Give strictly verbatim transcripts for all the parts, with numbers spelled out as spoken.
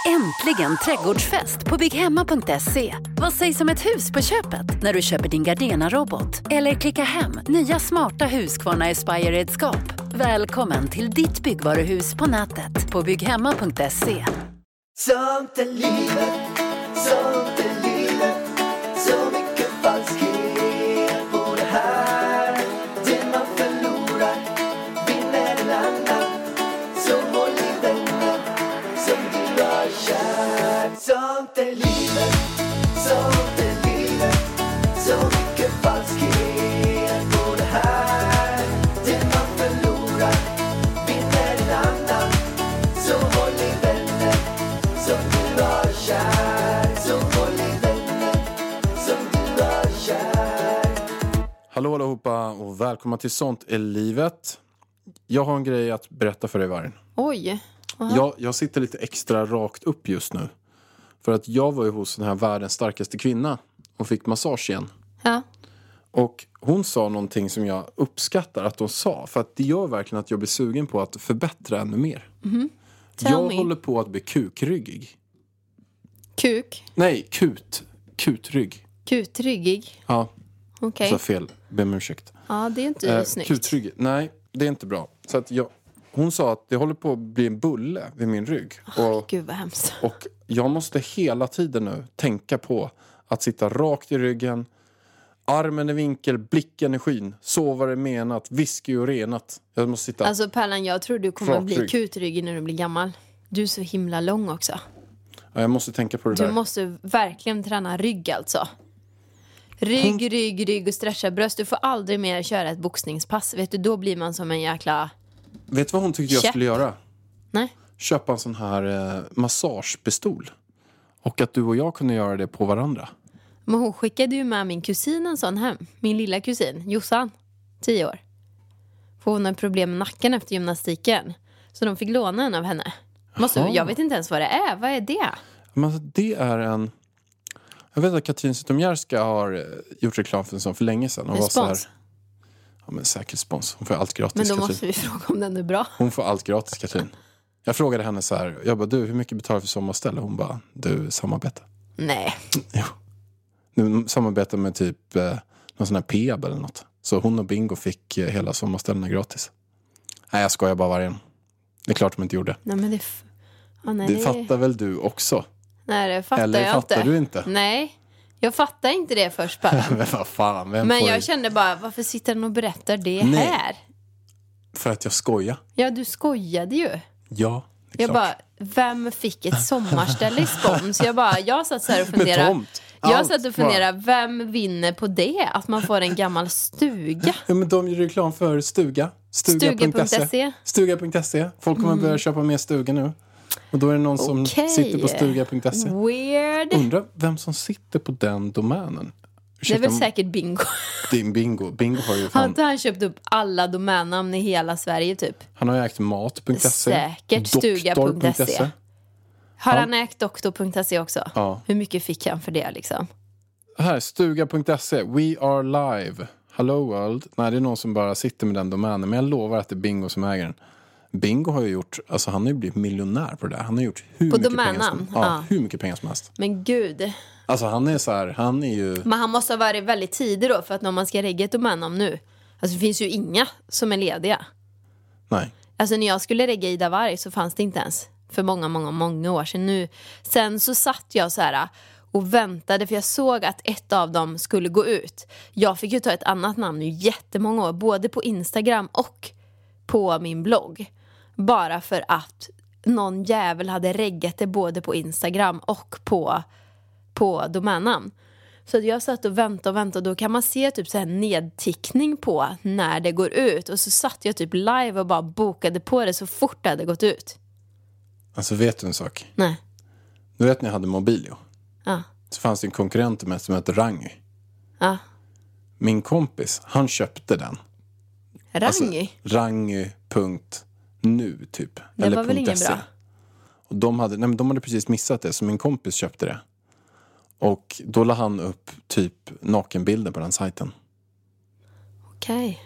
Äntligen trädgårdsfest på bygghemma punkt se. Vad sägs om ett hus på köpet när du köper din Gardena-robot? Eller klicka hem nya smarta Husqvarna Aspire-redskap. Välkommen till ditt byggvaruhus på nätet på bygghemma punkt se. Sånt är livet, sånt är livet. Så mycket falskhet på det här. Det man förlorar vinner en annan. Så håll i vänner som du har kär. Sånt är livet, sånt är livet. Så mycket falskhet på det här. Det man förlorar vinner en annan. Så håll i vänner som du har kär. Så håll i vänner som du har kär. Hallå allihopa och välkomna till Sånt är livet. Jag har en grej att berätta för dig, Vargen. Oj. Jag, jag sitter lite extra rakt upp just nu. För att jag var ju hos den här världens starkaste kvinna och fick massage igen. Ja. Och hon sa någonting som jag uppskattar att hon sa. För att det gör verkligen att jag blir sugen på att förbättra ännu mer. Mm-hmm. Jag me. håller på att bli kukryggig. Kuk. Nej, kut. Kutrygg. Kutryggig. Ja, Okej. så fel. Be om ursäkt. Ja, det är inte Eh, snyggt. Kutrygg. Nej, det är inte bra. Så att jag, hon sa att det håller på att bli en bulle vid min rygg. Och, Gud vad hemskt. och jag måste hela tiden nu tänka på att sitta rakt i ryggen. Armen i vinkel, blicken i skyn. Så var det menat, whisky och renat. Jag måste sitta... Alltså Pärlan, jag tror du kommer Rak bli rygg. kutryggig när du blir gammal. Du är så himla lång också. Ja, jag måste tänka på det Du där. måste verkligen träna rygg alltså. Rygg, Hon- rygg, rygg och stretcha bröst. Du får aldrig mer köra ett boxningspass. Vet du, då blir man som en jäkla... Vet du vad hon tyckte jag Käpp. skulle göra? Nej. Köpa en sån här eh, massagepistol. Och att du och jag kunde göra det på varandra. Men hon skickade ju med min kusin en sån hem. Min lilla kusin, Jossan. Tio år. För hon har problem med nacken efter gymnastiken. Så de fick låna en av henne. Måste, Jaha. jag vet inte ens vad det är. Vad är det? Men alltså, det är en... Jag vet att Katrin Zytomierska har eh, gjort reklam för en sån för länge sedan. Och En var så här, spons. ja, men säkert spons. Hon får allt gratis, Men då Katrin. måste vi fråga om den är bra. Hon får allt gratis, Katrin. Jag frågade henne så här. Jag bara, du, hur mycket betalar du för sommarställe? Hon bara, du, samarbete. Nej. Jo. Nu samarbetar med typ eh, någon sån här P E B eller något. Så hon och Bingo fick eh, hela sommarställena gratis. Nej, jag skojar bara, Vargen. Det är klart de inte gjorde. Nej, men det... F- ah, nej, Det det... fattar väl du också? Nej, det fattar Eller jag fattar inte. du inte? Nej. Jag fattar inte det först bara. Men vad fan, vem Men får... jag kände bara, varför sitter den och berättar det Nej. här? För att jag skojar. Ja, du skojade ju. Ja, det är Jag klart. bara, vem fick ett sommarställe i spons? Jag bara, jag satt så här och Med funderade. tomt. Jag Allt satt och bara. funderade, vem vinner på det? Att man får en gammal stuga? Ja, men de gör reklam för Stuga. Stuga punkt se. Stuga punkt se. Folk kommer börja köpa mer stuga nu. Och då är det någon som Okej. sitter på stuga punkt se. Weird. Undrar vem som sitter på den domänen. Det är väl Ursäkta, säkert Bingo. din Bingo. Bingo har ju Har fan... inte han köpt upp alla domännamn i hela Sverige typ? Han har ju ägt mat punkt se. Säkert stuga punkt se. doktor punkt se. Har Han- han ägt doktor punkt se också? Ja. Hur mycket fick han för det liksom? Här, stuga punkt se. We are live. Hello world. Nej, det är någon som bara sitter med den domänen. Men jag lovar att det är Bingo som äger den. Bingo har ju gjort... Alltså han har ju blivit miljonär på det där. Han har gjort hur På mycket pengar domännamn? som, ja, Ja. hur mycket pengar som helst. Men gud. Alltså han är så här... Han är ju... Men han måste ha varit väldigt tidig då. För att när man ska regga ett domännamn nu. Alltså det finns ju inga som är lediga. Nej. Alltså när jag skulle regga Ida Varg så fanns det inte ens. För många, många, många år sedan nu. Sen så satt jag så här och väntade. För jag såg att ett av dem skulle gå ut. Jag fick ju ta ett annat namn i jättemånga år. Både på Instagram och på min blogg. Bara för att någon jävel hade reggat det både på Instagram och på, på domännamn. Så att jag satt och väntade och väntade. Och då kan man se typ så här nedtickning på när det går ut. Och så satt jag typ live och bara bokade på det så fort det hade gått ut. Alltså vet du en sak? Nej. Du vet när jag hade Mobilio. Ja. Så fanns det en konkurrent till mig som hette Rangy. Ja. Min kompis, han köpte den. Rangy? Alltså, Rangy punkt nu typ. Det Eller var väl punkt ingen se. bra. Och de hade, nej, men de hade precis missat det. Så min kompis köpte det. Och då la han upp typ nakenbilder på den sajten. Okej.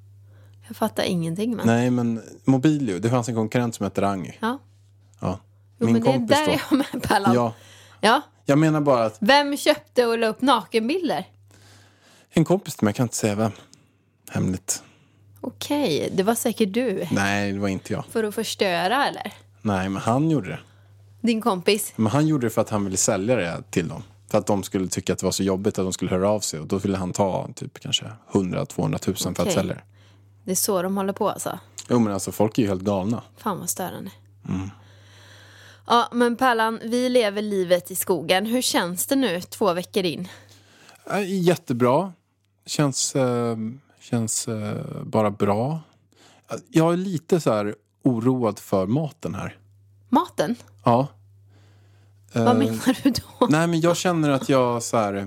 Jag fattar ingenting men. Nej, men Mobilio, det fanns en konkurrent som hette Rangy. Ja. Ja. Jo, Min men det är kompis där då. är jag med, Pallan. Ja, Ja. jag menar bara att Vem köpte och la upp nakenbilder? en kompis till mig, jag kan inte säga vem. Hemligt. Okej, det var säkert du. Nej, det var inte jag. För att förstöra, eller? Nej, men han gjorde det. Din kompis? Men han gjorde det för att han ville sälja det till dem. För att de skulle tycka att det var så jobbigt att de skulle höra av sig. Och då ville han ta typ kanske hundra till tvåhundra tusen för att Okej. sälja det. Det är så de håller på, alltså. Jo, men alltså folk är ju helt galna. Fan vad störande. Mm. Ja, men Pallan, vi lever livet i skogen. Hur känns det nu två veckor in? Äh, jättebra. Känns, äh, känns äh, bara bra. Jag är lite så här oroad för maten här. Maten? Ja. Vad Eh, menar du då? Nej, men jag känner att jag så här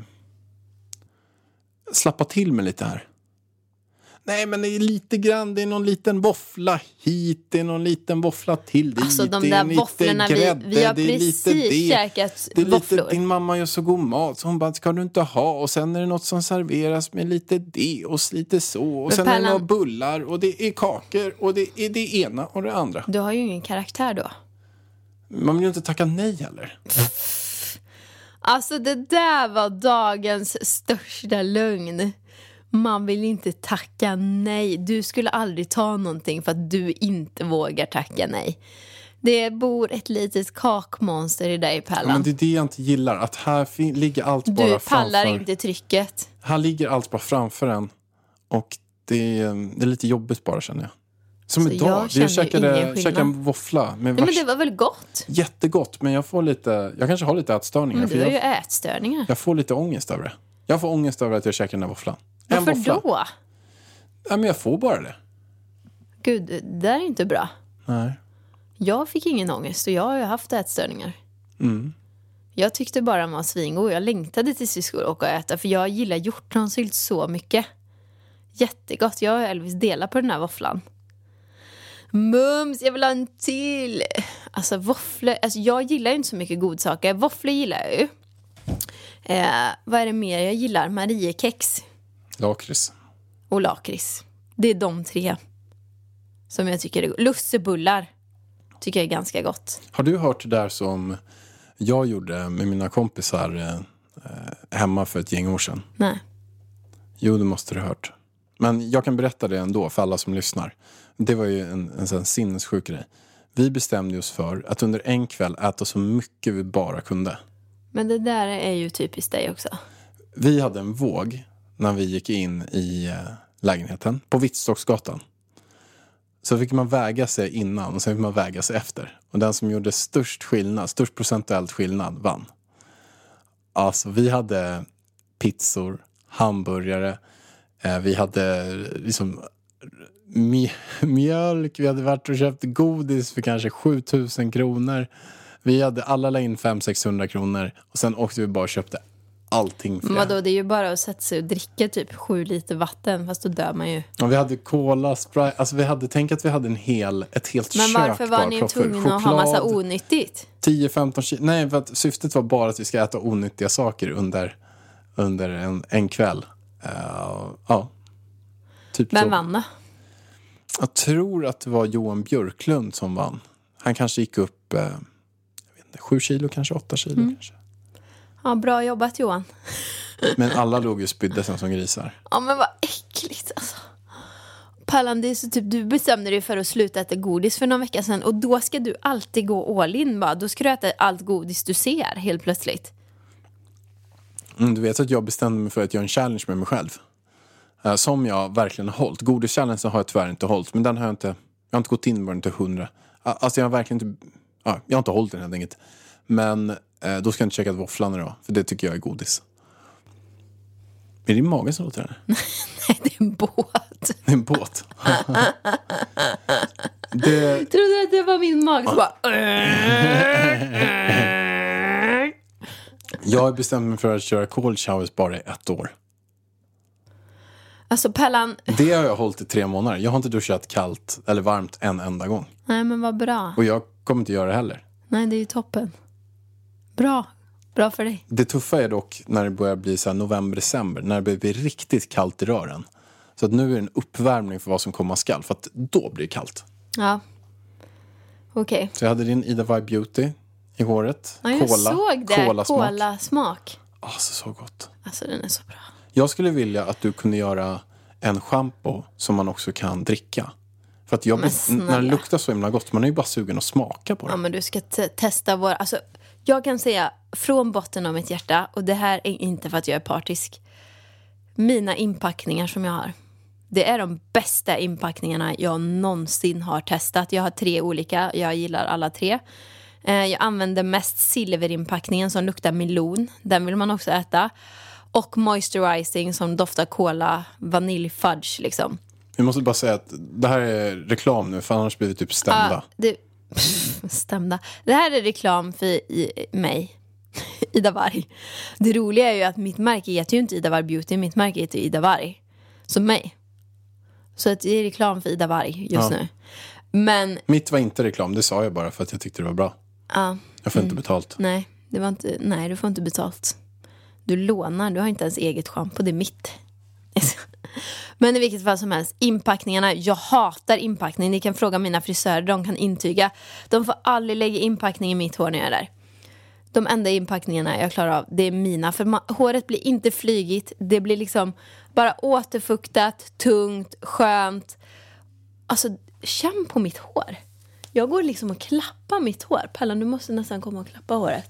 slappar till mig lite här. Nej, men det är lite grann, det är någon liten våffla hit, det är någon liten våffla till dit. Alltså de det är där lite våfflorna, vi, grädde, vi har det är lite precis det. käkat Det är våfflor. lite, din mamma gör så god mat så hon bara, ska du inte ha? Och sen är det något som serveras med lite det och lite så. Och Men sen är det Pallan- några bullar och det är kakor och det är det ena och det andra. Du har ju ingen karaktär då. Man vill ju inte tacka nej heller. Alltså det där var dagens största lögn. Man vill inte tacka nej. Du skulle aldrig ta någonting för att du inte vågar tacka nej. Det bor ett litet kakmonster i dig, Ja, Pallan. men det är det jag inte gillar. Att här fin- ligger allt bara Du pallar framför. inte trycket. Här ligger allt bara framför en. Och det är, det är lite jobbigt bara, känner jag. Som Så idag. jag Jag, känner jag ju käkade, ingen skillnad. käkade en våffla. Med Nej, men vars... det var väl gott? Jättegott, men jag får lite... Jag kanske har lite ätstörningar. Men för du har ju jag, ätstörningar. jag får lite ångest över det. Jag får ångest över att jag käkar den här våfflan. En Varför våffla. då? Nej, men jag får bara det. Gud, det där är inte bra. Nej. Jag fick ingen ångest och jag har ju haft ätstörningar. Mm. Jag tyckte bara den var svingod. Jag längtade tills vi skulle åka och äta. För jag gillar hjortronsylt så mycket. Jättegott. Jag och Elvis delar på den här våfflan. Mums, jag vill ha en till. Alltså våfflor. Alltså jag gillar ju inte så mycket godsaker. Våfflor gillar jag ju. Eh, vad är det mer jag gillar? Mariekex Lakrits. och lakrits. Det är de tre som jag tycker är gott. Lussebullar tycker jag är ganska gott. Har du hört det där som jag gjorde med mina kompisar eh, hemma för ett gäng år sedan? Nej. Jo, det måste du ha hört. Men jag kan berätta det ändå för alla som lyssnar. Det var ju en, en sån sinnessjuk grej. Vi bestämde oss för att under en kväll äta så mycket vi bara kunde. Men det där är ju typiskt dig också. Vi hade en våg när vi gick in i eh, lägenheten på Vittstocksgatan. Så fick man väga sig innan och sen fick man väga sig efter. Och den som gjorde störst skillnad, störst procentuellt skillnad vann. Alltså vi hade pizzor, hamburgare, eh, vi hade liksom mj- mjölk, vi hade varit och köpt godis för kanske sjutusen kronor. Vi hade alla la in fem till sexhundra kronor och sen åkte vi bara och köpte allting för Men det. vadå, det är ju bara att sätta sig och dricka typ sju liter vatten, fast då dör man ju. Och vi hade cola, Sprite, alltså vi hade, tänk att vi hade en hel, ett helt Men kök varför var bara ni proppfull. tvungna att ha massa Choklad, onyttigt? tio femton kilo. Nej, för att syftet var bara att vi ska äta onyttiga saker under, under en, en kväll. Uh, ja. Typ Vem så. vann då? Jag tror att det var Johan Björklund som vann. Han kanske gick upp eh, jag vet inte, sju kilo, kanske åtta kilo. Mm. Kanske. Ja, bra jobbat Johan. Men alla låg ju spydde som, som grisar. Ja, men vad äckligt alltså. Pallan, det är så typ, du bestämde dig för att sluta äta godis för någon vecka sedan. Och då ska du alltid gå all in bara. Då ska du äta allt godis du ser helt plötsligt. Mm, du vet att jag bestämde mig för att göra en challenge med mig själv. Uh, som jag verkligen har hållit. Godis-challengen har jag tyvärr inte hållit. Men den har jag inte, jag har inte gått in på den till hundra. Uh, alltså jag har verkligen inte, uh, jag har inte hållit den helt enkelt. Men uh, då ska jag inte käka våfflan idag. För det tycker jag är godis. Är det din mage som låter det? Nej, det är en båt. Det är en båt. det, Trodde du att det var min mage som bara... jag har bestämt mig för att köra cold showers bara i ett år. Alltså Pallan... Det har jag hållit i tre månader. Jag har inte duschat kallt eller varmt en enda gång. Nej, men vad bra. Och jag kommer inte göra det heller. Nej, det är ju toppen. Bra. Bra för dig. Det tuffa är dock när det börjar bli så här november, december. När det börjar bli riktigt kallt i rören. Så att nu är det en uppvärmning för vad som komma skall. För att då blir det kallt. Ja. Okej. Så jag hade din Ida Vibe Beauty. i håret. Ja, jag Cola. såg det. Kolasmak. Kolasmak. Alltså så gott. Alltså den är så bra. Jag skulle vilja att du kunde göra en shampoo som man också kan dricka. För att jag, Men när det snälla. luktar så himla gott, man är ju bara sugen att smaka på det. Ja, men du ska te- testa våra... Alltså, jag kan säga från botten av mitt hjärta, och det här är inte för att jag är partisk. Mina inpackningar som jag har, det är de bästa inpackningarna jag någonsin har testat. Jag har tre olika, jag gillar alla tre. Eh, jag använder mest silverinpackningen som luktar melon. Den vill man också äta. Och moisturizing som doftar cola, vaniljfudge liksom. Vi måste bara säga att det här är reklam nu, för annars blir vi typ stämda. Ja, det, pff, stämda. Det här är reklam för i, mig. Ida Warg. Det roliga är ju att mitt märke heter ju inte Ida Warg Beauty. Mitt märke heter Ida Warg. Som mig. Så att det är reklam för Ida Warg just Ja. nu. Men, Mitt var inte reklam, det sa jag bara för att jag tyckte det var bra. ja. Jag får inte betalt. Nej, det var inte, nej, du får inte betalt. Du lånar, du har inte ens eget shampoo, det är mitt. Men i vilket fall som helst, inpackningarna, jag hatar inpackning. Ni kan fråga mina frisörer, de kan intyga. De får aldrig lägga inpackning i mitt hår när jag är där. De enda inpackningarna jag klarar av, det är mina. För ma- håret blir inte flygigt, det blir liksom bara återfuktat, tungt, skönt. Alltså, känn på mitt hår. Jag går liksom och klappar mitt hår. Pallan, du måste nästan komma och klappa håret.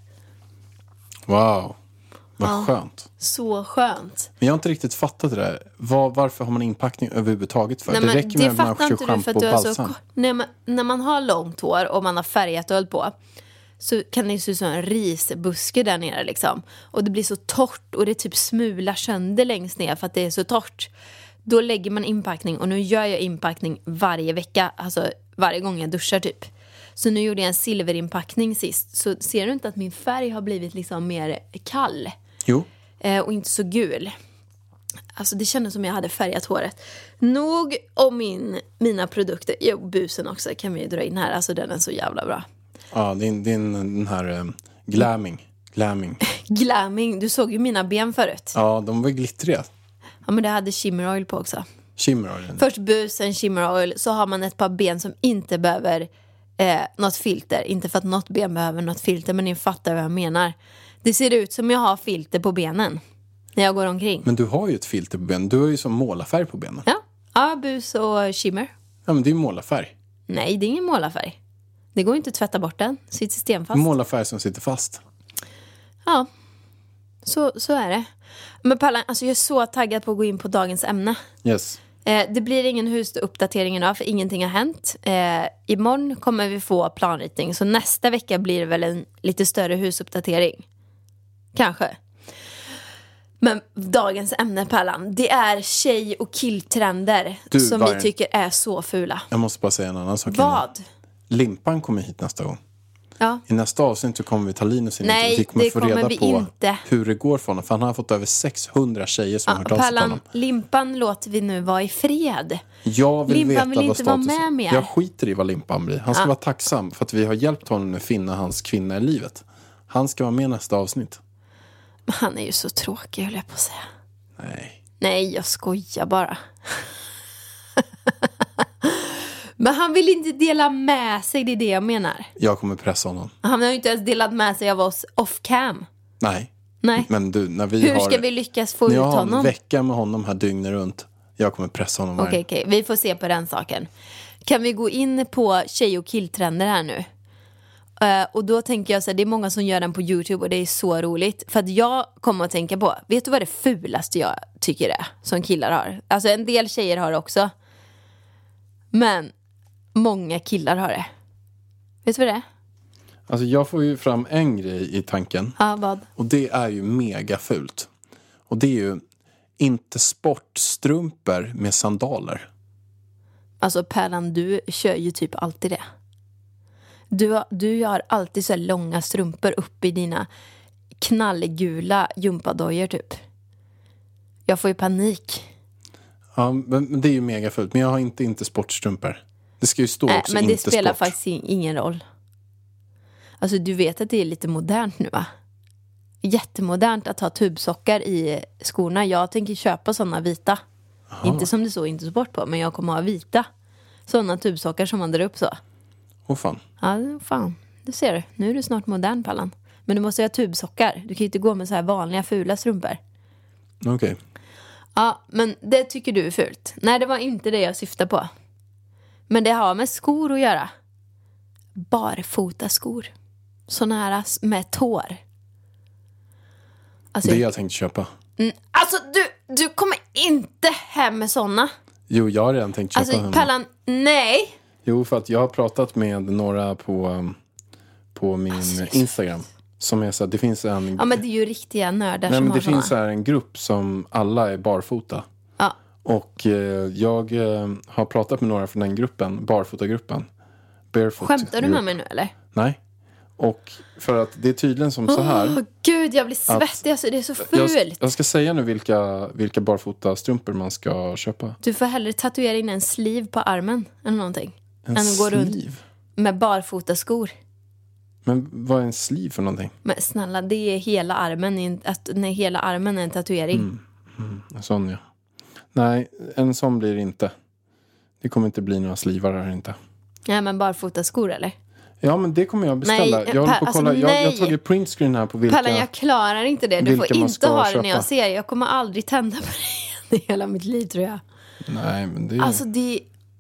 Wow, vad Ja. skönt. Så skönt. Men jag har inte riktigt fattat det där. Var, varför har man inpackning överhuvudtaget för? Nej, det men räcker med att man fattar kör inte du för shampoo att och du är så balsam. ko- Nej, men när man har långt hår och man har färgat och höll på, så kan det se ut som en risbuske där nere liksom. Och det blir så torrt och det typ smular sönder längst ner för att det är så torrt. Då lägger man inpackning, och nu gör jag inpackning varje vecka, alltså varje gång jag duschar typ. Så nu gjorde jag en silverinpackning sist. Så ser du inte att min färg har blivit liksom mer kall Jo, eh, och inte så gul? Alltså det kändes som jag hade färgat håret. Nog om min, mina produkter. Jo, busen också kan vi ju dra in här. Alltså den är så jävla bra. ja, din, din den här um, glamming. Glamming. Glamming, du såg ju mina ben förut. Ja, de var glittriga. Ja, men det hade shimmer oil på också. Shimmer oil. Först busen, shimmer oil, så har man ett par ben som inte behöver eh, något filter. Inte för att något ben behöver något filter, men ni fattar vad jag menar. Det ser ut som jag har filter på benen när jag går omkring. Men du har ju ett filter på benen. Du har ju som målarfärg på benen. Ja, ja, bus och shimmer. Ja, men det är ju målarfärg. Nej, det är ingen målarfärg. Det går inte att tvätta bort den. Sitter stenfast. Målarfärg som sitter fast. Ja, så, så är det. Men Pallan, alltså jag är så taggad på att gå in på dagens ämne. Yes. Eh, det blir ingen husuppdatering idag, för ingenting har hänt. Eh, imorgon kommer vi få planritning. Så nästa vecka blir det väl en lite större husuppdatering. Kanske. Men dagens ämne, Pallan, det är tjej- och killtrender Du, som Vargen. vi tycker är så fula. Jag måste bara säga en annan sak. Vad? Limpan kommer hit nästa gång. Ja. I nästa avsnitt så kommer vi ta Linus in. Nej, och vi kommer det få kommer reda vi på inte. hur det går för honom. För han har fått över sexhundra tjejer som har hört Ja, av sig till Pallan, honom. limpan låter vi nu vara i fred. Jag vill Limpan veta vill vad inte vara status är. med mer. Jag skiter i vad Limpan blir. Han ska Ja. vara tacksam för att vi har hjälpt honom med att finna hans kvinna i livet. Han ska vara med i nästa avsnitt. Han är ju så tråkig, höll jag på att säga. Nej. Nej, jag skojar bara. Men han vill inte dela med sig, det är det jag menar. Jag kommer pressa honom. Han har ju inte ens delat med sig av oss off-cam. Nej. Nej. Men du, när vi Hur har... ska vi lyckas få när ut jag har en honom? vecka med honom här dygnet runt. Jag kommer pressa honom varje. Okej, okej. Vi får se på den saken. Kan vi gå in på tjej- och killtrender här nu? Uh, och då tänker jag så här, det är många som gör den på YouTube och det är så roligt. För att jag kommer att tänka på, vet du vad det fulaste jag tycker är som killar har? Alltså en del tjejer har det också. Men många killar har det. Vet du vad det är? Alltså jag får ju fram en grej i tanken. Ja, vad? Och det är ju mega fult. Och det är ju inte sportstrumpor med sandaler. Alltså Pärlan, du kör ju typ alltid det. Du har, du har alltid så här långa strumpor upp i dina knallgula gympadojor typ. Jag får ju panik. Ja, men men det är ju mega fult. Men jag har inte inte sportstrumpor. Det ska ju stå Nej, också men det inte spelar sport. faktiskt in- ingen roll. Alltså du vet att det är lite modernt nu, va? Jättemodernt att ha tubsockar i skorna. Jag tänker köpa sådana vita. Inte som det så inte sport på, men jag kommer ha vita. Sådana tubsockar som man drar upp så. Åh fan. Ja, fan. du ser du. Nu är du snart modern, Pallan. Men du måste ha tubsockar. Du kan ju inte gå med så här vanliga fula strumpor. Okej. Okay. Ja, men det tycker du är fult. Nej, det var inte det jag syftade på. Men det har med skor att göra. Barfota skor. Såna här med tår. Alltså, det jag tänkte köpa. Mm, alltså, du, du kommer inte hem med såna. Jo, jag har redan tänkt köpa alltså, henne. Pallan, nej. Jo, för att jag har pratat med några på, på min alltså, Instagram. Som är så här, det finns en... Ja, men det är ju riktiga nördar Nej, som men har det såna. finns så här en grupp som alla är barfota. Ja. Och eh, jag eh, har pratat med några från den gruppen, barfotagruppen. Barefoot Skämtar du group. med mig nu, eller? Nej. Och för att det är tydligen som så här. Åh, gud, jag blir svettig. Alltså, det är så fult. Jag, jag ska säga nu vilka, vilka barfotastrumpor man ska köpa. Du får hellre tatuera in en sliv på armen eller någonting. En än att gå runt sliv? med barfotaskor. Men vad är en sliv för någonting? Men snälla, det är hela armen. Att, nej, hela armen är en tatuering. Mm, mm, en sån, ja. Nej, en sån blir det inte. Det kommer inte bli några slivar här inte. Nej, men barfotaskor eller? Ja, men det kommer jag beställa. Nej, jag håller på att kolla. alltså, jag, jag har tagit printscreen här på vilka... Pallan, jag klarar inte det. Du får inte ha det köpa. när jag ser. Jag kommer aldrig tända på det i hela mitt liv, tror jag. Nej, men det är... Alltså, det...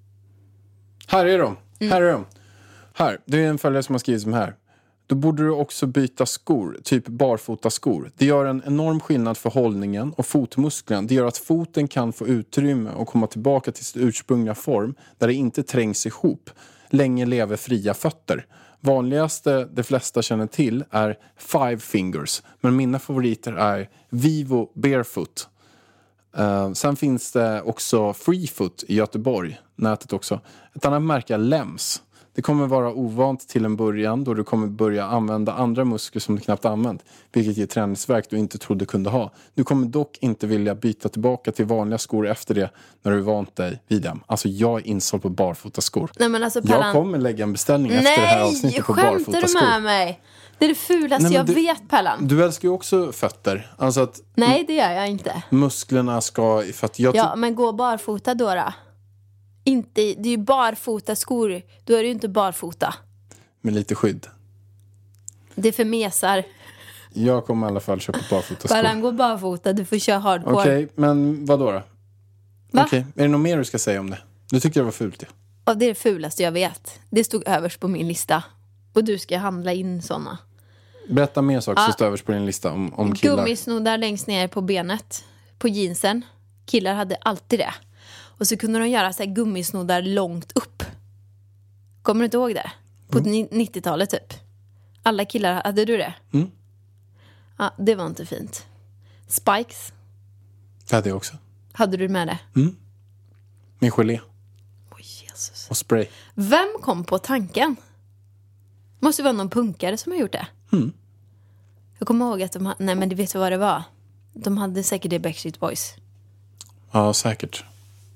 Här är de. Mm. Här är de. Här, det är en följare som har skrivit som här. Då borde du också byta skor, typ barfota skor. Det gör en enorm skillnad för hållningen och fotmusklerna. Det gör att foten kan få utrymme och komma tillbaka till sin ursprungliga form där det inte trängs ihop. Länge lever fria fötter. Vanligaste de flesta känner till är Five Fingers. Men mina favoriter är Vivo Barefoot. Uh, sen finns det också Freefoot i Göteborg. Nätet också. Ett annat märke är Lems. Det kommer vara ovant till en början då du kommer börja använda andra muskler som du knappt använt. Vilket ger träningsvärk du inte trodde kunde ha. Du kommer dock inte vilja byta tillbaka till vanliga skor efter det när du vant dig vid dem. Alltså jag är insåld på barfota skor. Nej, men alltså, Pallan... Jag kommer lägga en beställning efter Nej, det här avsnittet på barfota skor. Nej, skämtar du med mig? Det är det fulaste Nej, jag du, vet, Pallan. Du älskar ju också fötter. Alltså att Nej, det gör jag inte. Musklerna ska... För att jag ja, men gå barfota då då. Inte, det är ju barfota skor. Då är det ju inte barfota. Med lite skydd. Det är för mesar. Jag kommer i alla fall köpa barfota skor. Pallan, gå barfota, du får köra hardcore. Okej, okay, men vad då då? Okej, okay. Är det något mer du ska säga om det? Du tyckte det var fult, ja. Och det är det fulaste jag vet. Det stod överst på min lista. Och du ska handla in såna. Berätta mer saker ja. som står överst på din lista om, om killar. Gummisnoddar längst ner på benet. På jeansen. Killar hade alltid det. Och så kunde de göra så här gummisnoddar långt upp. Kommer du inte ihåg det? På mm. nittiotalet typ. Alla killar, hade du det? Mm. Ja, det var inte fint. Spikes. Det hade jag också. Hade du med det? Mm. Med gelé. Åh, Jesus. Och spray. Vem kom på tanken? Måste vara någon punkare som har gjort det. Mm. Jag kommer ihåg att de hade... Nej, men du vet vad det var. De hade säkert det Backstreet Boys. Ja, säkert.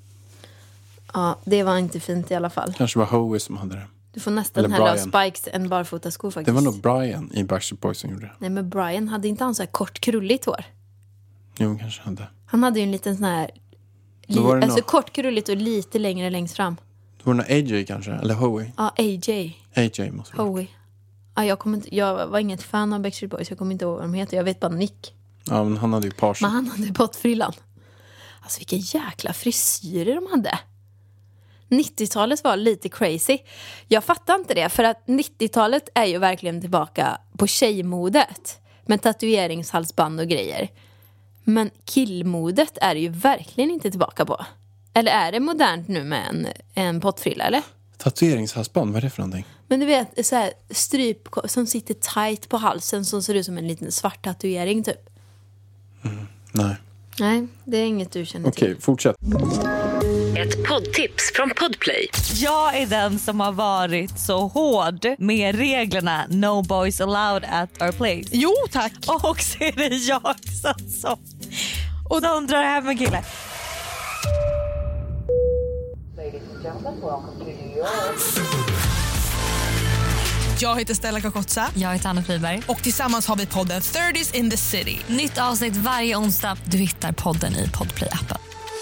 Ja, det var inte fint i alla fall. Kanske var Howie som hade det. Du får nästan hellre ha Spikes än barfota skor faktiskt. Det var nog Brian i Backstreet Boys som gjorde det. Nej, men Brian hade inte han så här kort krulligt hår. Jo, kanske hade. Han hade ju en liten sån här... Li- alltså någon... kort krulligt och lite längre längst fram. Det var nog A J kanske, eller Howie. Ja, A J. A J måste vara. Howie. Ja, jag, kommer inte, jag var inget fan av Backstreet Boys. Jag kommer inte ihåg vad de heter. Jag vet bara Nick. Ja, men han hade ju page. Men han hade pottfrillan. Alltså vilka jäkla frisyrer de hade. nittiotalet var lite crazy. Jag fattar inte det. För att nittiotalet är ju verkligen tillbaka på tjejmodet. Med tatueringshalsband och grejer. Men killmodet är ju verkligen inte tillbaka på. Eller är det modernt nu med en, en pottfrilla, eller? Tatueringshalsband, vad är det för någonting? Men du vet, så här, stryp som sitter tight på halsen som ser ut som en liten svart tatuering typ. Mm, nej. Nej, det är inget du känner till. Okej, fortsätt. Ett poddtips från Podplay. Jag är den som har varit så hård med reglerna No boys allowed at our place. Jo, tack. Och så är det jag som och då undrar jag hem en kille. Jag heter Stella Kakotsa. Jag heter Anna Friberg. Och tillsammans har vi podden thirties in the city. Nytt avsnitt varje onsdag. Du hittar podden i Podplay-appen.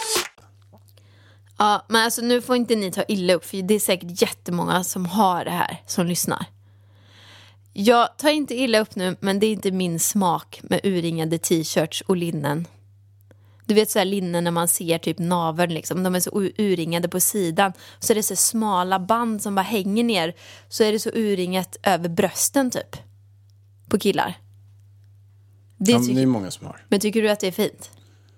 Ja, men alltså nu får inte ni ta illa upp. För det är säkert jättemånga som har det här, som lyssnar. Jag tar inte illa upp nu, men det är inte min smak med urringade t-shirts och linnen. Du vet så här linnen när man ser typ naveln liksom. De är så urringade på sidan. Så är det så smala band som bara hänger ner. Så är det så urringat över brösten typ. På killar. Det, ja, tycker... det är många som har. Men tycker du att det är fint?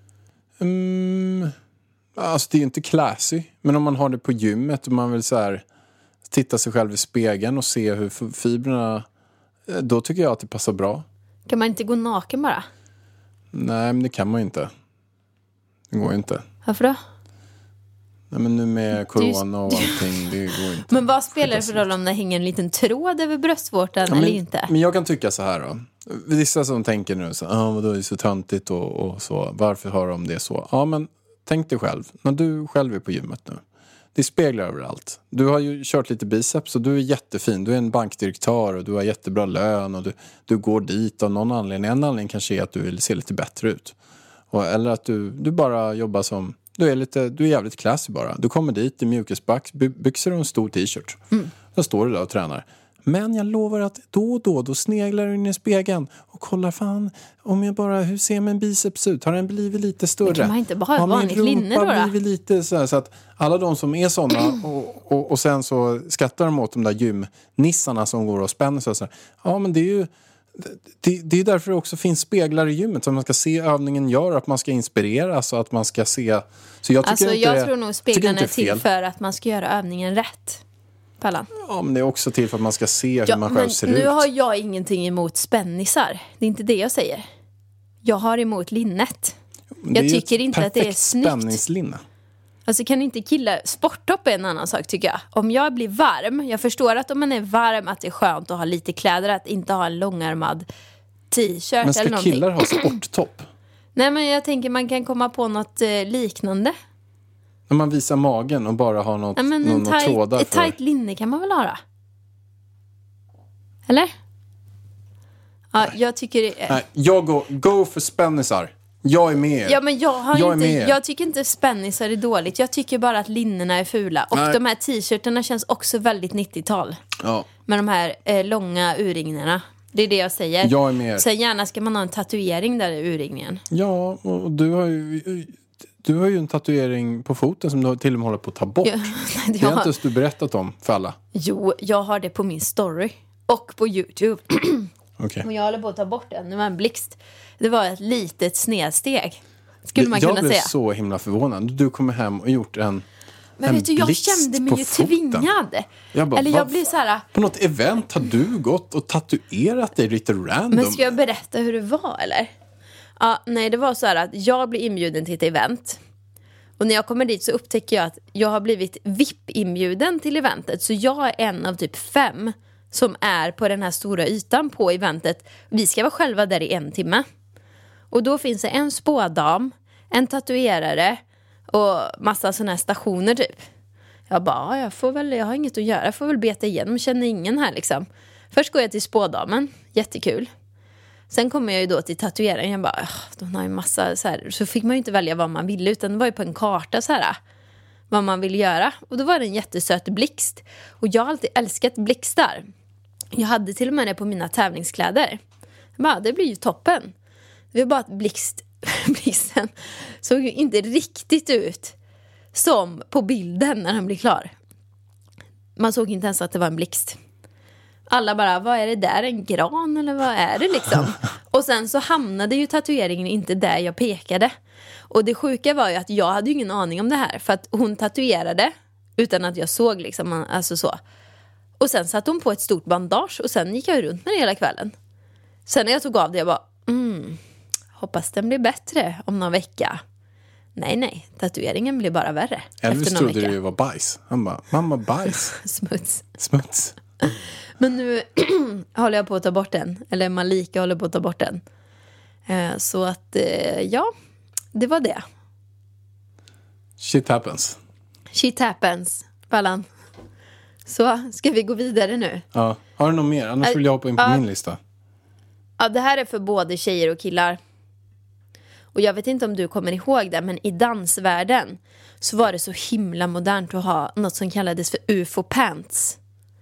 Mm, alltså det är ju inte classy. Men om man har det på gymmet och man vill så här titta sig själv i spegeln och se hur fibrerna... Då tycker jag att det passar bra. Kan man inte gå naken bara? Nej, men det kan man ju inte. Det går ju inte. Varför då? Nej, men nu med corona och allting, det går inte. Men vad spelar det för roll om det hänger en liten tråd över bröstvårtan ja, men, eller inte? Men jag kan tycka så här då. Vissa som tänker nu så, ah, vadå, det är så töntigt och, och så. Varför har de det så? Ja, men tänk dig själv. När du själv är på gymmet nu. Det speglar överallt. Du har ju kört lite biceps och du är jättefin. Du är en bankdirektör och du har jättebra lön och du, du går dit av någon anledning. En anledning kanske är att du vill se lite bättre ut. Och, eller att du, du bara jobbar som... Du är, lite, du är jävligt classy bara. Du kommer dit i mjukisbyxor och en stor t-shirt. Mm. Då står du där och tränar. Men jag lovar att då och då, då sneglar du in i spegeln och kollar, fan, om jag bara, hur ser min biceps ut? Har den blivit lite större? Kan man inte bara ha ett vanligt linne då? Har blivit lite så här, så att alla de som är sådana och, och, och sen så skrattar de åt de där gymnissarna som går och spänner sig och så här. Ja, men det är ju det, det är därför det också finns speglar i gymmet så att man ska se övningen gör, att man ska inspireras och att man ska se. Så jag tycker alltså inte jag det, tror nog speglarna är till fel. för att man ska göra övningen rätt. Pallan. Ja, men det är också till för att man ska se hur ja, man själv ser ut. Nu har jag ingenting emot spännisar. Det är inte det jag säger. Jag har emot linnet. Jag tycker inte att det är snyggt. Spänningslinne. Alltså kan inte killar... Sporttopp är en annan sak tycker jag. Om jag blir varm, jag förstår att om man är varm att det är skönt att ha lite kläder, att inte ha en långärmad t-shirt eller någonting. Men ska killar ha sporttopp? Nej, men jag tänker man kan komma på något eh, liknande. När man visar magen och bara har något, ja, men någon, en något trådar för... Ett tajt linne kan man väl ha då? Eller? Ja, Nej. jag tycker... Det är... Nej, jag går go för spännisar. Jag är med. Ja, men jag, har jag, inte, jag tycker inte spännisar är dåligt. Jag tycker bara att linnena är fula. Och Nej. de här t-shirtarna känns också väldigt nittiotal. Ja. Med de här eh, långa urringningarna. Det är det jag säger. Jag är med. Så gärna ska man ha en tatuering där i urringningen. Ja, och du har ju... Du har ju en tatuering på foten som du till och med håller på att ta bort. Ja, det har inte ens du berättat om för alla. Jo, jag har det på min story. Och på YouTube. Okay. Och jag håller på att ta bort den. Det var en blixt. Det var ett litet snedsteg. Skulle man jag kunna blev säga. Så himla förvånad. Du kommer hem och gjort en Men en vet du, jag kände mig ju foten. tvingad. Jag bara, Eller jag blir så här... På något event har du gått och tatuerat dig lite random. Men ska jag berätta hur det var, eller? Ja, nej, det var så här att jag blev inbjuden till ett event. Och när jag kommer dit så upptäcker jag att jag har blivit V I P-inbjuden till eventet. Så jag är en av typ fem som är på den här stora ytan på eventet. Vi ska vara själva där i en timme. Och då finns det en spådam, en tatuerare och massa sådana här stationer typ. Jag bara, jag får väl, jag har inget att göra. Jag får väl beta igenom, känner ingen här liksom. Först går jag till spådamen, jättekul. Sen kommer jag ju då till tatueraren. Jag bara, de har ju massa så här. Så fick man ju inte välja vad man ville. Utan det var ju på en karta så här. Vad man vill göra. Och då var det en jättesöt blixt. Och jag har alltid älskat blixtar. Jag hade till och med det på mina tävlingskläder. Jag bara, det blir ju toppen. Det var bara att blixt, blixten såg ju inte riktigt ut som på bilden när han blev klar. Man såg inte ens att det var en blixt. Alla bara, vad är det där? En gran eller vad är det liksom? Och sen så hamnade ju tatueringen inte där jag pekade. Och det sjuka var ju att jag hade ju ingen aning om det här. För att hon tatuerade utan att jag såg liksom, alltså så. Och sen satte hon på ett stort bandage och sen gick jag runt med det hela kvällen. Sen när jag tog av det, jag bara, mm, hoppas den blir bättre om någon vecka. Nej, nej, tatueringen blir bara värre. Elvis trodde det var bajs. Han bara, mamma bajs. Smuts. Smuts. Men nu håller jag på att ta bort den. Eller Malika håller på att ta bort den. Eh, så att, eh, ja, det var det. Shit happens. Shit happens, Pallan. Så, ska vi gå vidare nu? Ja, har du något mer? Annars vill jag hoppa in på uh, min lista. Ja, det här är för både tjejer och killar. Och jag vet inte om du kommer ihåg det, men i dansvärlden så var det så himla modernt att ha något som kallades för U F O pants.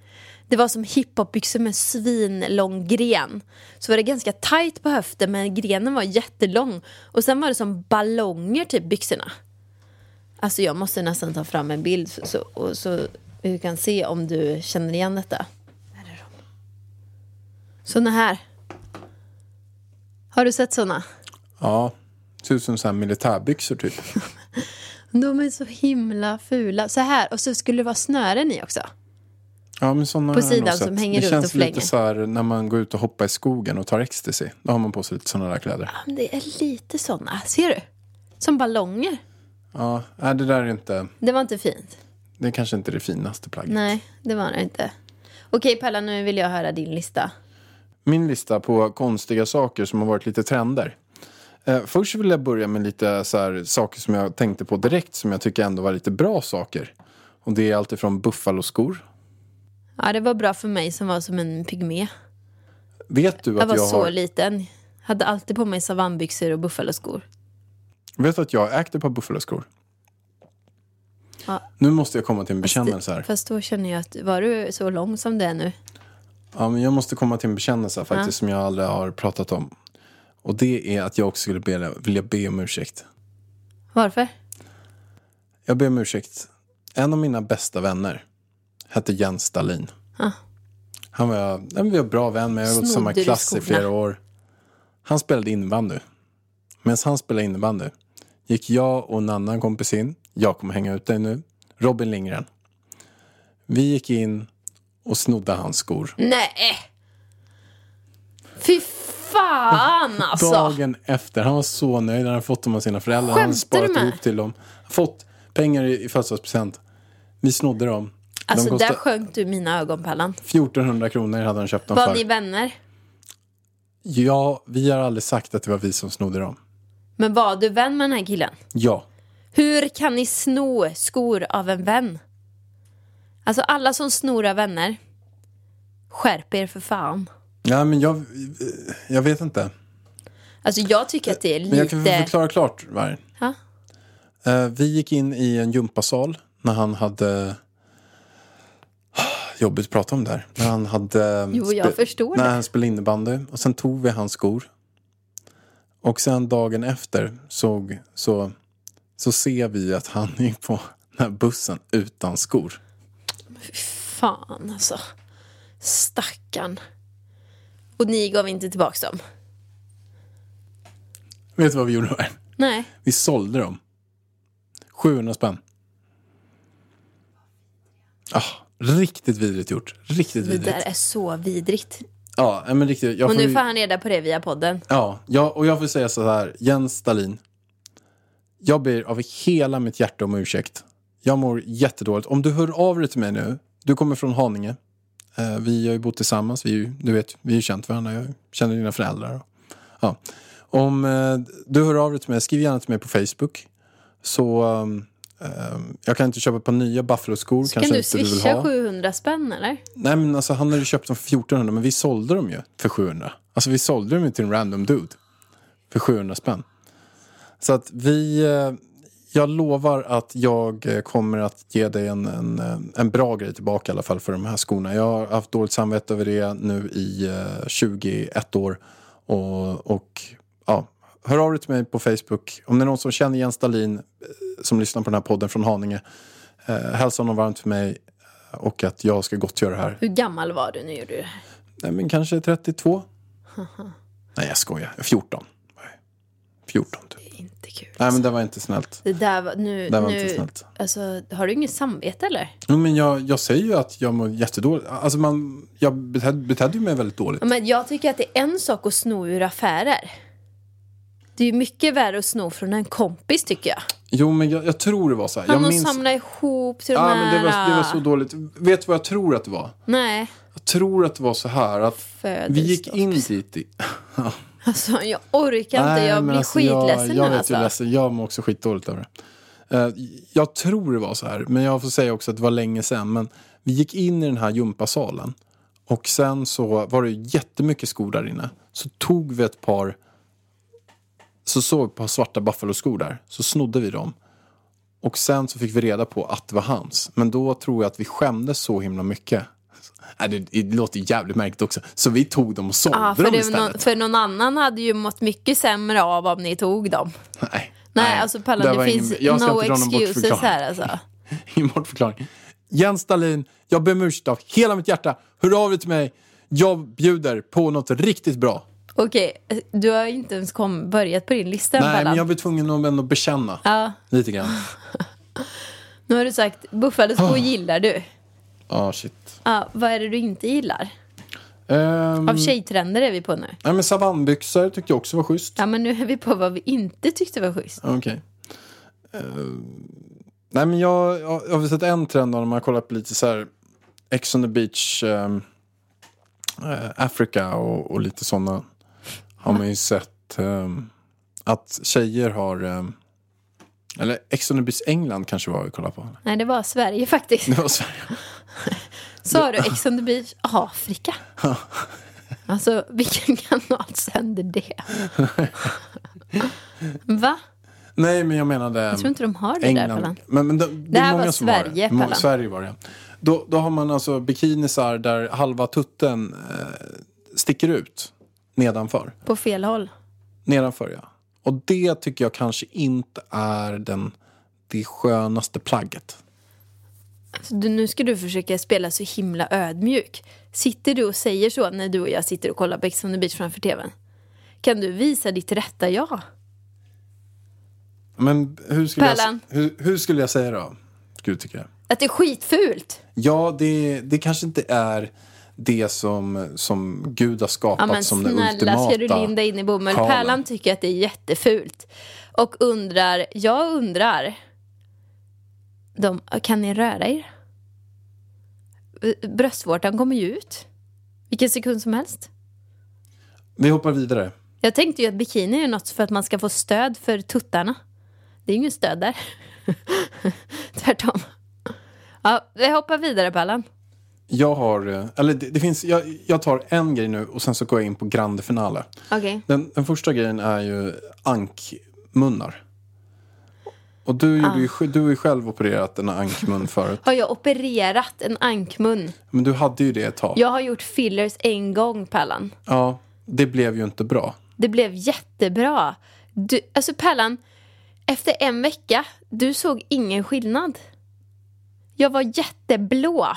Det var som hiphopbyxor med svinlång gren. Så var det ganska tajt på höften, men grenen var jättelång. Och sen var det som ballonger typ byxorna. Alltså jag måste nästan ta fram en bild så, så, och så du kan se om du känner igen detta. Här är de. Såna här. Har du sett såna? Ja, ser ut som så här militärbyxor typ. De är så himla fula. Så här, och så skulle det vara snören i också. Ja, men såna På har jag nog sidan sett. som hänger det runt och känns flänger. lite så här när man går ut och hoppar i skogen och tar ecstasy. Då har man på sig lite såna där kläder. Ja, men det är lite såna. Ser du? Som ballonger. Ja, nej, det där är inte... Det var inte fint. Det är kanske inte det finaste plagget. Nej, det var det inte. Okej, Pella, nu vill jag höra din lista. Min lista på konstiga saker som har varit lite trender. Eh, först vill jag börja med lite så här, saker som jag tänkte på direkt som jag tycker ändå var lite bra saker. Och det är alltifrån buffaloskor. Ja, det var bra för mig som var som en pygmé. Vet du Jag att var jag så har... liten. Hade alltid på mig savannbyxor och buffaloskor. Vet du att jag ägde på buffaloskor? Ja. Nu måste jag komma till en bekännelse här. Fast då känner jag att, var du så lång som det är nu? Ja, men jag måste komma till en bekännelse här, faktiskt, Ja. som jag aldrig har pratat om. Och det är att jag också skulle be, vilja be om ursäkt. Varför? Jag ber om ursäkt. En av mina bästa vänner hette Jens Stalin. Ja. Han var, han var en bra vän, men jag har gått i samma Snodde du klass i skorna? flera år. Han spelade innebandy. Medan han spelade innebandy gick jag och en annan kompis in. Jag kommer hänga ut dig nu. Robin Lindgren. Vi gick in och snodde hans skor. Nej! Fy fan alltså! Dagen efter. Han var så nöjd. Han hade fått dem av sina föräldrar. Han hade Skämtar du sparat med? ihop till dem. Fått pengar i, i födelsedagspresent. Vi snodde dem. Alltså De kostade där sjönk du mina ögon, Pallan. fjortonhundra kronor hade han köpt dem Var för. ni vänner? Ja, vi har aldrig sagt att det var vi som snodde dem. Men var du vän med den här killen? Ja. Hur kan ni sno skor av en vän? Alltså alla som snor av vänner, skärp er för fan. Ja, men jag, jag vet inte. Alltså jag tycker att det är Men jag kan lite... förklara klart, Vargen. Ha? Uh, vi gick in i en gympasal när han hade... Jobbigt att prata om det här. När han hade... Jo, jag förstår När det. han spelade innebandy. Och sen tog vi hans skor. Och sen dagen efter såg, så, så ser vi att han gick på den här bussen utan skor. Fan alltså. Stackarn. Och ni gav inte tillbaka dem? Vet du vad vi gjorde här? Nej. Vi sålde dem. sjuhundra spänn. Ah, riktigt vidrigt gjort. Riktigt Det vidrigt. där är så vidrigt. Ja, men riktigt. Jag Och får nu ju- får han reda på det via podden. Ja, jag, och jag får säga så här. Jens Stalin. Jag ber av hela mitt hjärta om ursäkt. Jag mår jättedåligt. Om du hör av dig till mig nu. Du kommer från Haninge. Eh, vi har ju bott tillsammans. Vi är ju, du vet, vi har ju känt varandra. Jag känner dina föräldrar. Ja. Om eh, du hör av dig till mig. Skriv gärna till mig på Facebook. Så eh, jag kan inte köpa på nya Buffalo-skor. Kan Kanske du inte du vill swisha ha. sjuhundra spänn eller? Nej, men alltså han hade ju köpt dem för fjortonhundra, men vi sålde dem ju för sjuhundra. Alltså vi sålde dem ju till en random dude för sjuhundra spänn. Så att vi, eh, jag lovar att jag eh, kommer att ge dig en, en, eh, en bra grej tillbaka i alla fall för de här skorna. Jag har haft dåligt samvete över det nu i eh, tjugoett år. Och, och ja, hör av dig till mig på Facebook. Om det är någon som känner Jens Stalin eh, som lyssnar på den här podden från Haninge. Eh, hälsa honom varmt för mig. Och att jag ska gottgöra det här. Hur gammal var du när du gjorde det här? Nej, men kanske trettiotvå. Nej, jag skojar. fjorton. Nej, fjorton typ. Det är inte kul. Nej, men det var inte snällt. Det där var, nu, Det var nu, inte snällt. alltså, har du inget samvete eller? Jo, men jag, jag säger ju att jag mår jättedåligt. Alltså man, jag betedde, betedde ju mig väldigt dåligt. Ja, men jag tycker att det är en sak att sno ur affärer. Det är ju mycket värre att sno från en kompis tycker jag. Jo, men jag, jag tror det var så här. Han Jag har minns... samlat ihop till de Ja, här... men det var, det var så dåligt. Vet du vad jag tror att det var? Nej. Jag tror att det var så här att vi gick in Födelsedags. dit i... Alltså jag orkar inte, Nej, jag men blir alltså, skitledsen jag, jag nu vet alltså. ju ledsen. Jag mår också skitdåligt över det. Uh, jag tror det var så här. Men jag får säga också att det var länge sedan. Men vi gick in i den här gympasalen. Och sen så var det jättemycket skor där inne. Så tog vi ett par... Så såg vi ett par svarta Buffalo-skor där. Så snodde vi dem. Och sen så fick vi reda på att det var hans. Men då tror jag att vi skämdes så himla mycket. Nej, det, det låter jävligt märkligt också. Så vi tog dem och sålde Ja, för, dem det, istället. någon, för någon annan hade ju mått mycket sämre av om ni tog dem. Nej. Nej, alltså Pallan, det, var det finns ingen, jag ska no inte dra någon excuses bortförklaring. här alltså. Ingen bortförklaring. Jens Dahlin, jag ber om ursäkt av hela mitt hjärta. Hör av dig till mig. Jag bjuder på något riktigt bra. Okej, du har inte ens kom, börjat på din lista. Nej, Pallan. men jag blir tvungen att ändå bekänna. Ja. Lite grann. Nu har du sagt, buffade skor gillar du. Ja, oh, shit. Ja, vad är det du inte gillar? Um, Av tjejtrender är vi på nu. Nej, men savannbyxor tyckte jag också var schysst. Ja, men nu är vi på vad vi inte tyckte var schysst. Okej. Okay. Uh, nej, men jag, jag, jag har sett en trend när man har kollat på lite så här Ex on the Beach, um, uh, Africa och, och lite sådana. Har man ju sett um, att tjejer har... Um, eller Ex on the Beach England kanske var vi kollade på. Nej, det var Sverige faktiskt. Det var Sverige. Sa du Ex on the Beach Afrika? Alltså, vilken kanal sänder det? Va? Nej, men jag menade... Jag tror inte de har det England. där, Pallan. Men, men det, det, det här är många var som Sverige, har det. Pallan. Sverige var det. Då, då har man alltså bikinisar där halva tutten eh, sticker ut nedanför. På fel håll. Nedanför, ja. Och det tycker jag kanske inte är den, det skönaste plagget. Alltså, du, nu ska du försöka spela så himla ödmjuk. Sitter du och säger så när du och jag sitter och kollar på Ex on the Beach framför tvn? Kan du visa ditt rätta jag? Men hur skulle, jag, Pallan. hur, hur skulle jag säga då? Skulle du tycka? Att det är skitfult. Ja, det, det kanske inte är det som, som Gud har skapat Ja, men som den snälla, ultimata ska du linda in i bomull? sjalen. Pärlan tycker att det är jättefult. Och undrar, jag undrar. De, kan ni röra er? Bröstvårtan kommer ju ut. Vilken sekund som helst. Vi hoppar vidare. Jag tänkte ju att bikini är något för att man ska få stöd för tuttarna. Det är ingen stöd där. Tvärtom. Ja, vi hoppar vidare, Pallan. Jag har, eller det, det finns, jag, jag tar en grej nu och sen så går jag in på grande finale. Okej. Den, den första grejen är ju ankmunnar. Och du, gjorde Ah. ju, du har ju själv opererat en ankmun förut. Har jag opererat en ankmun? Men du hade ju det ett tag. Jag har gjort fillers en gång, Pallan. Ja, det blev ju inte bra. Det blev jättebra. Du, alltså Pallan, efter en vecka, du såg ingen skillnad. Jag var jätteblå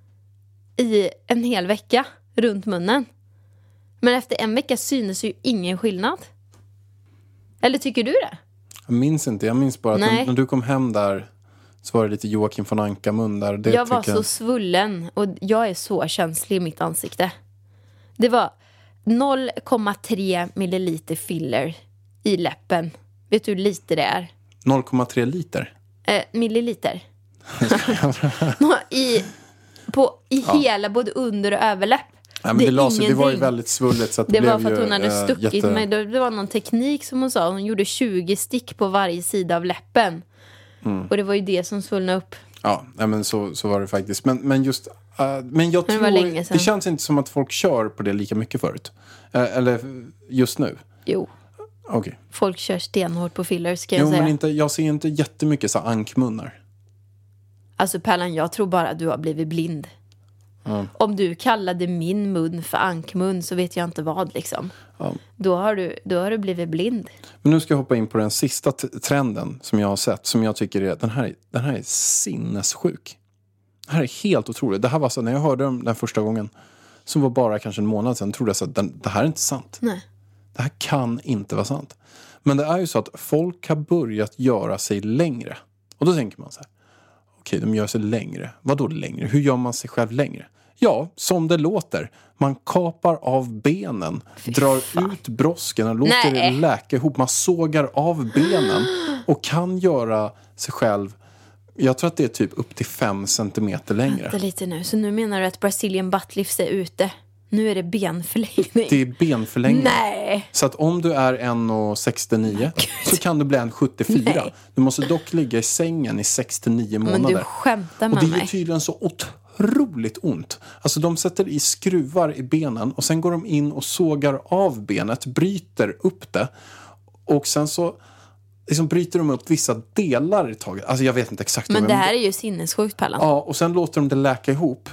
i en hel vecka runt munnen. Men efter en vecka synes ju ingen skillnad. Eller tycker du det? Jag minns inte, jag minns bara att Nej. när, när du kom hem där så var det lite Joakim von Anka-mun där. Det Jag var tycker så svullen och jag är så känslig i mitt ansikte. Det var noll komma tre milliliter filler i läppen. Vet du hur lite det är? noll komma tre liter. Eh, milliliter. Nå, I, på, i Ja. hela, både under och överläpp. Ja, men Det det, är la sig, det var ju ingenting. väldigt svullet så att det, Det blev var för att ju, hon hade eh, stuckit jätte... mig. Det var någon teknik som hon sa. Hon gjorde tjugo stick på varje sida av läppen. Mm. Och det var ju det som svullnade upp. Ja, nej, men så, så var det faktiskt. Men, men just, uh, men jag Men det tror, var länge sedan. det känns inte som att folk kör på det lika mycket förut. Uh, eller just nu. Jo, Okej. Okay. folk kör stenhårt på fillers, ska jag Jo, säga. men inte, jag ser inte jättemycket så ankmunnar. Alltså Pärlan, jag tror bara att du har blivit blind. Ja. Om du kallade min mun för ankmun så vet jag inte vad liksom. Ja. Då har du, då har du blivit blind. Men nu ska jag hoppa in på den sista t- trenden som jag har sett. Som jag tycker är, den här, den här är sinnessjuk. Det här är helt otroligt. Det här var så, när jag hörde den, den första gången, som var bara kanske en månad sedan, trodde jag så att den, det här är inte sant. Nej. Det här kan inte vara sant. Men det är ju så att folk har börjat göra sig längre. Och då tänker man så här, okej, de gör sig längre. Vad då längre? Hur gör man sig själv längre? Ja, som det låter. Man kapar av benen, Fy drar fan. ut brosken och låter Nej. det läka ihop. Man sågar av benen och kan göra sig själv, jag tror att det är typ upp till fem centimeter längre. Vänta lite nu. Så nu menar du att Brazilian butt lifts är ute? Nu är det benförlängning? Det är benförlängning. Nej! Så att om du är en komma sextionio så kan du bli en komma sjuttiofyra. Nej. Du måste dock ligga i sängen i sex till nio månader. Men du skämtar och med det är mig. ju tydligen så otroligt ont. Alltså de sätter i skruvar i benen och sen går de in och sågar av benet, bryter upp det och sen så liksom bryter de upp vissa delar i taget. Alltså jag vet inte exakt. Men hur, det här är ju sinnessjukt, Pallan. Ja, och sen låter de det läka ihop.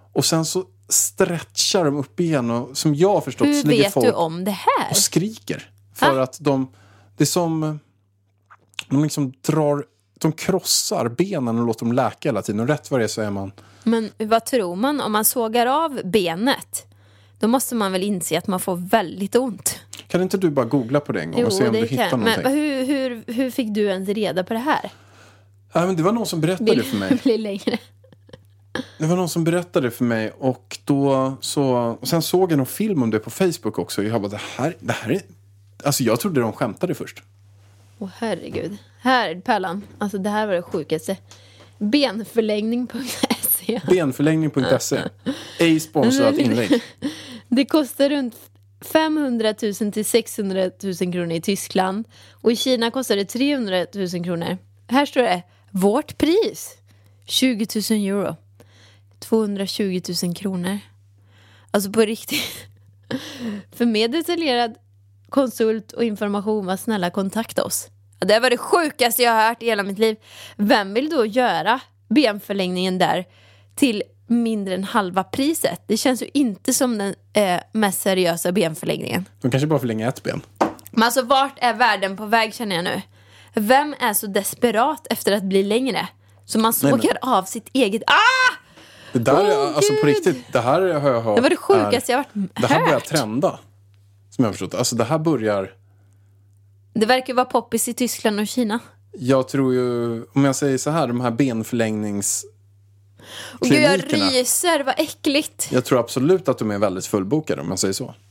Och sen så stretchar de upp igen och som jag har förstått Hur så ligger vet folk du om det här? och skriker. För Ah. att de, det är som, de liksom drar, de krossar benen och låter dem läka hela tiden. Och rätt vad det är så är man... Men vad tror man? Om man sågar av benet, då måste man väl inse att man får väldigt ont. Kan inte du bara googla på det en gång och se om du hittar kan. någonting? Men hur, hur, hur fick du ens reda på det här? Ja, men det var någon som berättade det för mig. Blir längre. Det var någon som berättade det för mig och då så... Och sen såg jag någon film om det på Facebook också. Och jag bara, det här, det här är... Alltså jag trodde de skämtade först. Åh herregud. Här, Pärlan. Alltså det här var det sjukaste. Benförlängning punkt se. Benförlängning punkt se. Ej sponsrat inlägg. Det kostar runt femhundratusen till sexhundratusen kronor i Tyskland. Och i Kina kostar det trehundratusen kronor. Här står det, vårt pris. tjugotusen euro. tvåhundratjugotusen kronor. Alltså på riktigt. För mer detaljerad konsult och information, var snälla kontakta oss. Ja, det var det sjukaste jag har hört i hela mitt liv. Vem vill då göra benförlängningen där till mindre än halva priset? Det känns ju inte som den eh, mest seriösa benförlängningen. De kanske bara förlänger ett ben. Men alltså vart är världen på väg, känner jag nu? Vem är så desperat efter att bli längre? Så man sågar Nej, men... av sitt eget... Ah! Det där är, Åh, alltså på Gud. riktigt, det här har jag hört. Det var det sjukaste jag har varit Det här börjar hört. trenda. Som jag har förstått. Alltså det här börjar... Det verkar vara poppis i Tyskland och Kina. Jag tror ju, om jag säger så här, de här benförlängnings... Och gud, jag klinikerna. ryser, vad äckligt. Jag tror absolut att de är väldigt fullbokade, om man säger så.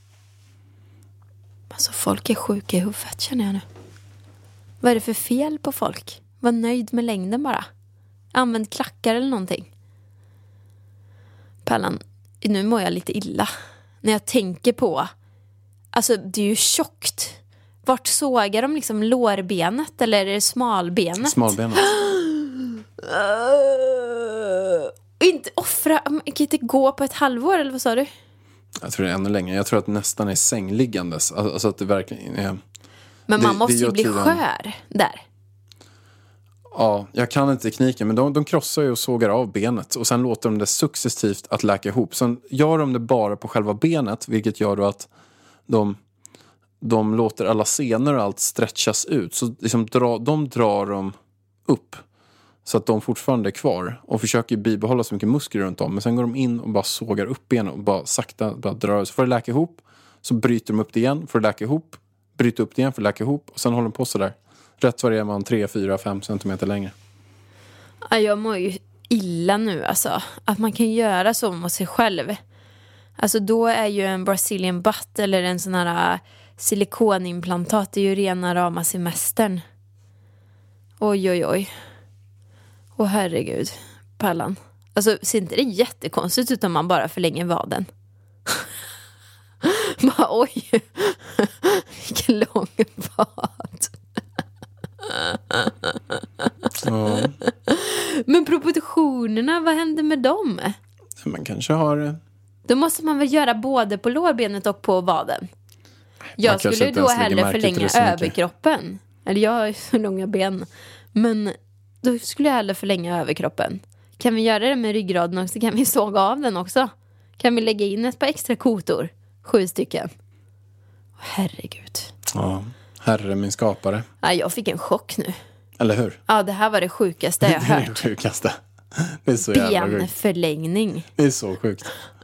Alltså folk är sjuka i huvudet, känner jag nu. Vad är det för fel på folk? Var nöjd med längden bara. Använd klackar eller någonting. Pallan, nu mår jag lite illa. När jag tänker på... Alltså, det är ju tjockt. Vart sågar de liksom lårbenet? Eller är det smalbenet? Smalbenet. Uh, inte offra... Man kan inte gå på ett halvår, eller vad sa du? Jag tror det är ännu längre. Jag tror att nästan är sängliggandes. Alltså att det verkligen är... Men man Det- måste det ju gör bli tiden- skör där. Ja, jag kan inte tekniken, men de, de krossar ju och sågar av benet. Och sen låter de det successivt att läka ihop. Sen gör de det bara på själva benet, vilket gör då att de, de låter alla senor och allt stretchas ut. Så liksom dra, de drar dem upp så att de fortfarande är kvar. Och försöker bibehålla så mycket muskler runt om. Men sen går de in och bara sågar upp benet och bara sakta bara drar. Så får det läka ihop, så bryter de upp det igen, får det läka ihop, bryter upp det igen, får det läka ihop. Och sen håller de på så där. Rätt vad det är man tre, fyra, fem centimeter längre. Ja, jag mår ju illa nu, alltså. Att man kan göra så mot sig själv. Alltså då är ju en Brazilian butt eller en sån här uh, silikonimplantat, det är ju rena rama semestern. Oj, oj, oj. Åh herregud, Pallan. Alltså, ser inte det jättekonstigt ut om man bara förlänger vaden? Bara, oj. Vilken lång vad. Ja, Men proportionerna, vad händer med dem? man kanske har... Då måste man väl göra både på lårbenet och på vaden. Jag kanske skulle inte då ens lägger hellre märke till förlänga det så mycket. överkroppen. Eller jag har ju så långa ben. Men då skulle jag hellre förlänga överkroppen. Kan vi göra det med ryggraden också? Kan vi såga av den också? Kan vi lägga in ett par extra kotor? Sju stycken. Herregud. Ja, herre min skapare. Ja, jag fick en chock nu. Eller hur? Ja, det här var det sjukaste jag Det är det hört. sjukaste. Det är så jävla sjukt. Benförlängning. Det är så sjukt.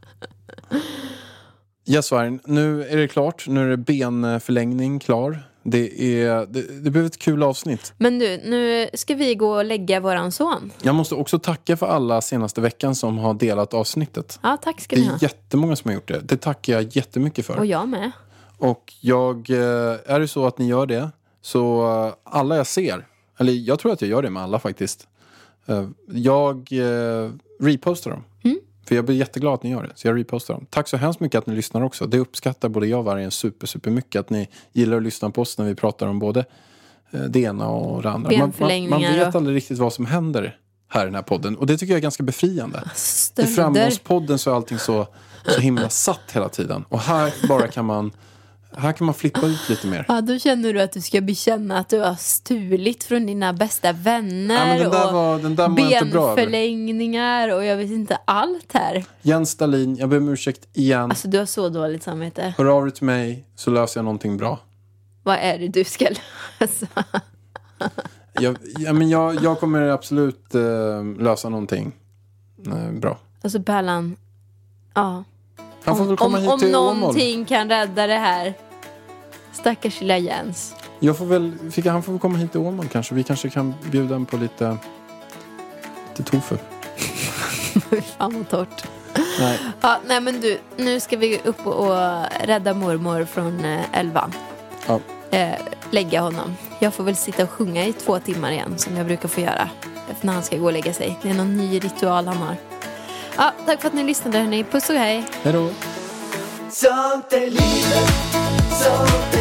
Yes, Vargen. Nu är det klart. Nu är det benförlängning klar. Det, är, det, det blev ett kul avsnitt. Men du, nu ska vi gå och lägga våran son. Jag måste också tacka för alla senaste veckan som har delat avsnittet. Ja, tack ska Det ni ha. är jättemånga som har gjort det. Det tackar jag jättemycket för. Och jag med. Och jag, eh, är det så att ni gör det, så eh, alla jag ser, eller jag tror att jag gör det med alla faktiskt, eh, jag eh, repostar dem. Mm. För jag blir jätteglad att ni gör det, så jag repostar dem. Tack så hemskt mycket att ni lyssnar också. Det uppskattar både jag och Vargen super, super mycket, att ni gillar att lyssna på oss när vi pratar om både eh, det ena och det andra. Man, man, man Benförlängningar vet och- aldrig riktigt vad som händer här i den här podden. Och det tycker jag är ganska befriande. I Stölder. Framgångspodden så är allting så, så himla satt hela tiden. Och här bara kan man Här kan man flippa ut lite mer. Ja, då känner du att du ska bekänna att du har stulit från dina bästa vänner. Ja, men den där och var, den där var inte bra över. benförlängningar och jag vet inte allt här. Jens Stalin, jag ber om ursäkt igen. Alltså du har så dåligt samvete. Hör av dig till mig så löser jag någonting bra. Vad är det du ska lösa? Jag, ja, men jag, jag kommer absolut uh, lösa någonting uh, bra. Alltså Pärlan, ja. Han får Om, väl komma om, hit om till Åmål. någonting kan rädda det här. Stackars lilla Jens. Jag får väl, fick, han får väl komma hit till Åmål kanske. Vi kanske kan bjuda honom på lite, lite tofu. Fan vad torrt. Nej. Ja, nej men du, nu ska vi upp och, och rädda mormor från eh, elvan. Ja. Eh, lägga honom. Jag får väl sitta och sjunga i två timmar igen som jag brukar få göra. När han ska gå och lägga sig. Det är någon ny ritual han har. Ja, tack för att ni lyssnade hörni. Puss och hej. Hej då. Sånt är livet, sånt